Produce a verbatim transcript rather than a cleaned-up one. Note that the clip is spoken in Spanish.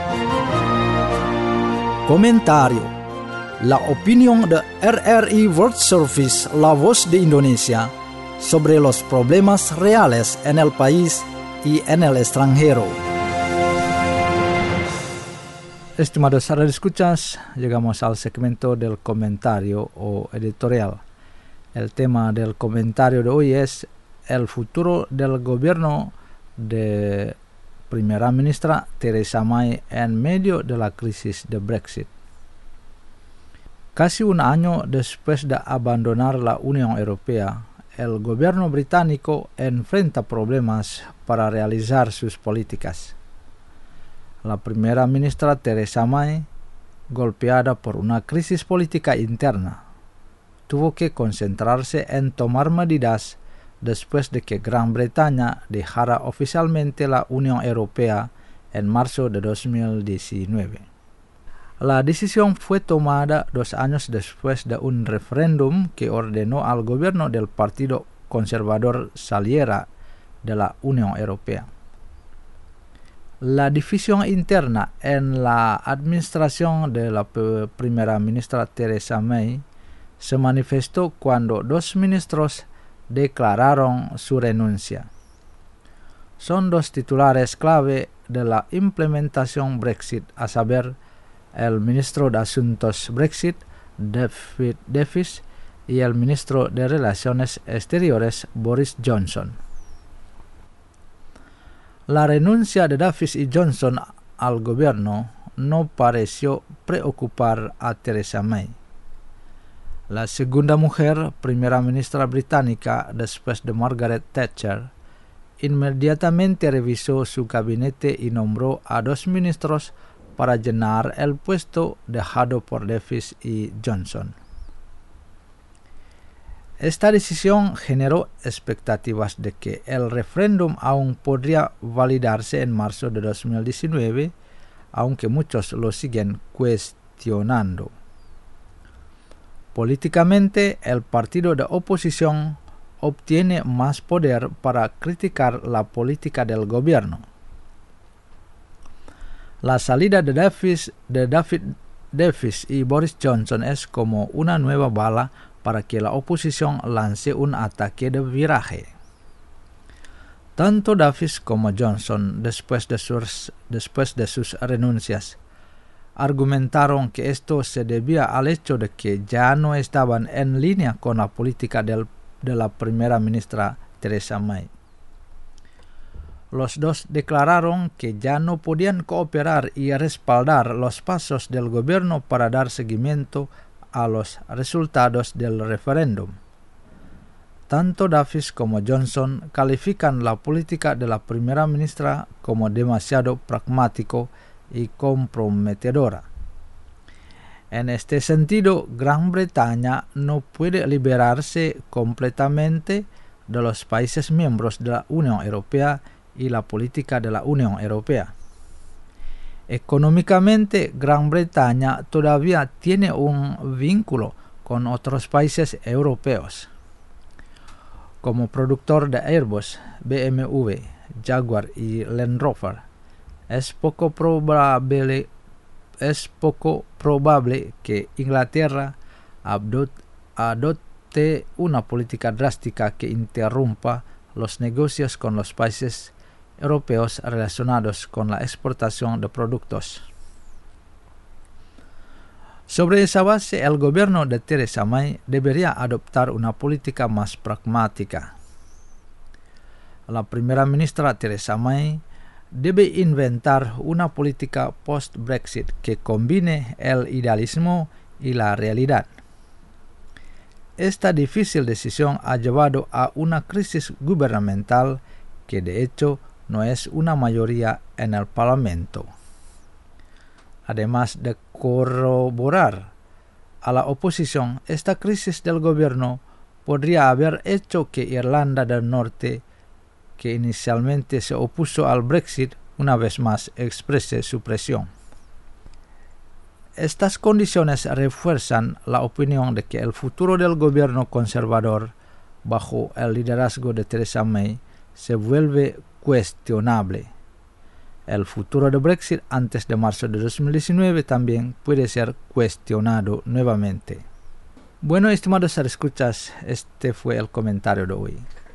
Comentario. La opinión de R R I World Service, la voz de Indonesia, sobre los problemas reales en el país y en el extranjero. Estimados radioescuchas, llegamos al segmento del comentario o editorial. El tema del comentario de hoy es el futuro del gobierno de Primera Ministra Theresa May en medio de la crisis de Brexit. Casi un año después de abandonar la Unión Europea, el gobierno británico enfrenta problemas para realizar sus políticas. La primera ministra Theresa May, golpeada por una crisis política interna, tuvo que concentrarse en tomar medidas después de que Gran Bretaña dejara oficialmente la Unión Europea en marzo de dos mil diecinueve. La decisión fue tomada dos años después de un referéndum que ordenó al gobierno del Partido Conservador saliera de la Unión Europea. La división interna en la administración de la primera ministra Theresa May se manifestó cuando dos ministros declararon su renuncia. Son dos titulares clave de la implementación Brexit, a saber, el ministro de Asuntos Brexit, David Davis, y el ministro de Relaciones Exteriores, Boris Johnson. La renuncia de Davis y Johnson al gobierno no pareció preocupar a Theresa May. La segunda mujer, primera ministra británica después de Margaret Thatcher, inmediatamente revisó su gabinete y nombró a dos ministros para llenar el puesto dejado por Davis y Johnson. Esta decisión generó expectativas de que el referéndum aún podría validarse en marzo de dos mil diecinueve, aunque muchos lo siguen cuestionando. Políticamente, el partido de oposición obtiene más poder para criticar la política del gobierno. La salida de Davis, de David Davis y Boris Johnson es como una nueva bala para que la oposición lance un ataque de viraje. Tanto Davis como Johnson, después de sus, después de sus renuncias, argumentaron que esto se debía al hecho de que ya no estaban en línea con la política del, de la primera ministra Theresa May. Los dos declararon que ya no podían cooperar y respaldar los pasos del gobierno para dar seguimiento a los resultados del referéndum. Tanto Davis como Johnson califican la política de la primera ministra como demasiado pragmático y comprometedora. En este sentido, Gran Bretaña no puede liberarse completamente de los países miembros de la Unión Europea y la política de la Unión Europea. Económicamente, Gran Bretaña todavía tiene un vínculo con otros países europeos. Como productor de Airbus, B M W, Jaguar y Land Rover, es poco probable, es poco probable que Inglaterra adopte una política drástica que interrumpa los negocios con los países europeos relacionados con la exportación de productos. Sobre esa base, el gobierno de Theresa May debería adoptar una política más pragmática. La primera ministra Theresa May debe inventar una política post-Brexit que combine el idealismo y la realidad. Esta difícil decisión ha llevado a una crisis gubernamental que de hecho no es una mayoría en el Parlamento. Además de corroborar a la oposición, esta crisis del gobierno podría haber hecho que Irlanda del Norte, que inicialmente se opuso al Brexit, una vez más exprese su presión. Estas condiciones refuerzan la opinión de que el futuro del gobierno conservador, bajo el liderazgo de Theresa May, se vuelve cuestionable. El futuro de Brexit antes de marzo de dos mil diecinueve también puede ser cuestionado nuevamente. Bueno, estimados escuchas, este fue el comentario de hoy.